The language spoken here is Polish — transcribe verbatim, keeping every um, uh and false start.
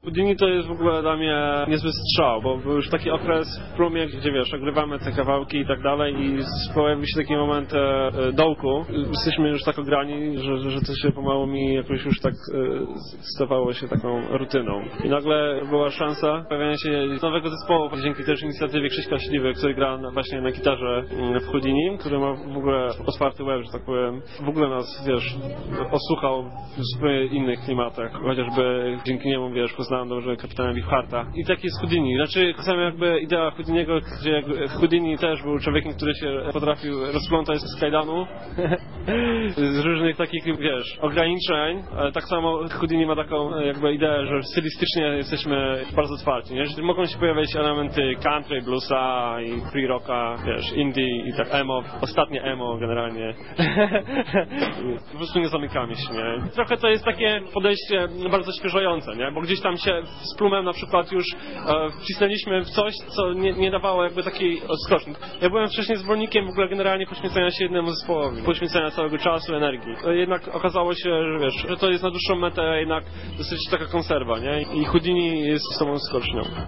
Houdini to jest w ogóle dla mnie niezły strzał, bo był już taki okres w Plumie, gdzie wiesz, nagrywamy te kawałki i tak dalej i pojawił się taki moment e, dołku. Jesteśmy już tak ograni, że, że to się pomału mi jakoś już tak e, stawało się taką rutyną. I nagle była szansa pojawienia się nowego zespołu, dzięki też inicjatywie Krzyśka Śliwy, który gra na, właśnie na gitarze w Houdini, który ma w ogóle otwarty łeb, że tak powiem. W ogóle nas, wiesz, osłuchał w zupełnie innych klimatach, chociażby dzięki niemu, wiesz, poznałem dobrze kapitana Beefhearta. I tak jest Houdini. Znaczy, sama jakby idea Houdiniego, gdzie Houdini też był człowiekiem, który się potrafił rozplątać z kajdanu, z różnych takich, wiesz, ograniczeń, ale tak samo Houdini ma taką jakby ideę, że stylistycznie jesteśmy bardzo otwarci, nie? Że mogą się pojawiać elementy country, bluesa i free rocka, wiesz, indie i tak emo, ostatnie emo generalnie. Po prostu nie zamykamy się, nie? Trochę to jest takie podejście bardzo świeżające, nie? Bo gdzieś tam się z Plumem na przykład już e, wcisnęliśmy w coś, co nie, nie dawało jakby takiej odskoczni. Ja byłem wcześniej zwolennikiem w ogóle generalnie poświęcenia się jednemu zespołowi, poświęcenia całego czasu, energii. Jednak okazało się, że wiesz, że to jest na dłuższą metę jednak dosyć taka konserwa, nie? I Houdini jest z tą skocznią.